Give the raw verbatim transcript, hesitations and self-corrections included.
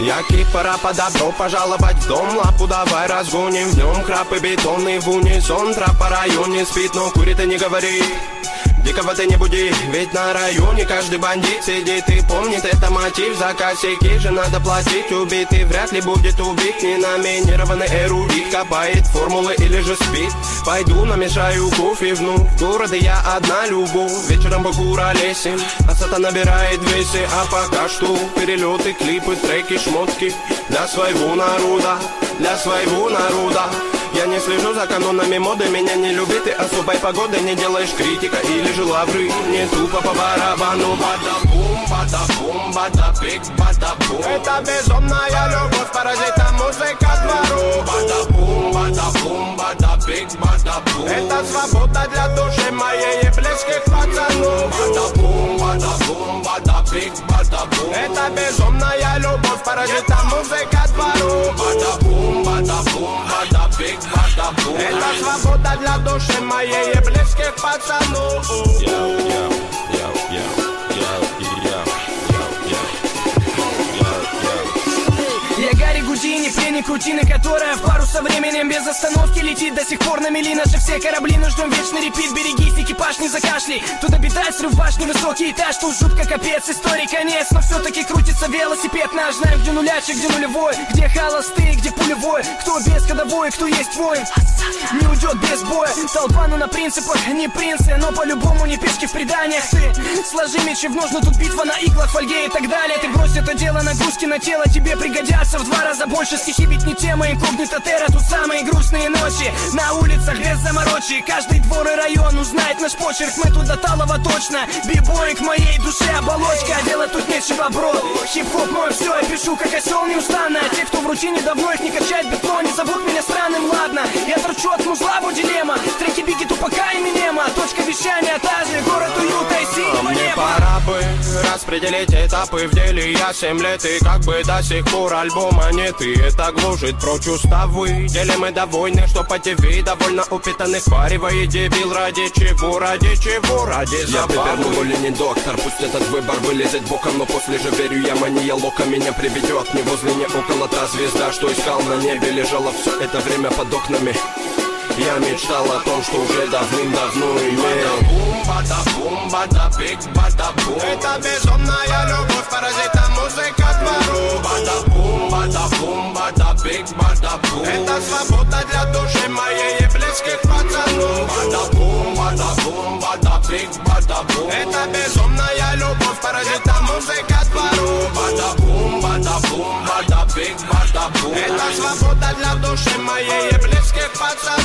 Яки, пора по добро пожаловать в дом. Лапу давай разгоним, в нем крапы бетонный в унисон. Трап по районе спит, но курит и не говори. Дикого ты не буди, ведь на районе каждый бандит сидит и помнит это мотив. За косяки же надо платить, убитый вряд ли будет убит. Ненаминированный эрудит копает формулы или же спит. Пойду намешаю кофе вновь, в городе я одна любовь. Вечером покуролесим, а сата набирает весе. А пока что перелеты, клипы, треки, шмотки для своего народа, для своего народа. Я не слежу за канонами моды, меня не любит и особой погоды. Не делаешь критика или же лавры, не тупо по барабану. Бада-бум, бада-бум, бада-бик, бада-бум. Это безумная любовь, паразита музыка двору. Бада-бум, бада-бум, бада-бик, бада-бум. Это свобода для души моей и близких пацанов. Бада-бум, бада-бум, бада-бик, бада-бум. Это безумная любовь, паразита музыка двору. Бада-бум, бада-бум, бада-бик. Это свобода для души моей и близких пацанов. Я Гарри Гудини, пленник рутины, которая в пару со временем без остановки летит. До сих пор на мели наши все корабли, но ждем вечный репит. Берегись, экипаж не закашляй, тут обитает срыв башни, высокий этаж. Тут жутко капец, истории конец, но все-таки крутится велосипед наш. Знаем, где нулячик, где нулевой, где холостые, где пулевой. Кто без ходовой, кто есть воин, не уйдет без боя. Толпа, ну на принципах, не принцы, но по-любому не пешки в преданиях. Ты сложи мечи в ножны, тут битва на иглах, фольге и так далее. Ты брось это дело, нагрузки на тело тебе пригодятся в два раза больше. Стихи ведь не тема, инкогнито терра. Тут самые грустные ночи на улицах без заморочи. Каждый двор и район узнает наш почерк, мы тут до талого точно. Бибой к моей душе оболочка, делать тут нечего, бро. Хип-хоп мой, все, я пишу как осел неустанно. Те, кто в рутине давно их не качает бетон, не зовут меня странным, ладно. Я торчу от музла, бо дилемма. Треки Бигги, Тупака и Минема. Точка вещания та же, город уюта и синего неба. Мне пора бы распределить этапы в деле. Я семь лет и как бы до сих пор альбома нет. И это гложет прочь уставы. Деле мы до войны, что по ТВ довольно упитанных паривает дебил. Ради чего, ради чего, ради забавы. Я пипер, но более не доктор. Пусть этот выбор вылезет боком, но после же верю я мания лока меня приведет. Не возле, не около та звезда, что искал на небе. Лежала все это время под окнами. Я мечтал о том, что уже давным-давно имел. Бада-бум, бада-бик, бада-бум. Это безумная любовь, паразита музыка двору. Бада-бум, бада-бум, бада-бик, бада-бум. Это свобода для души моей и близких пацанов. Бада-бум, бада-бум, бада-бик, бада-бум. Это безумная любовь, паразита музыка двору. Бада-бум, бада-бум, бада-бик, бада-бум. Это свобода для души моей и близких пацанов.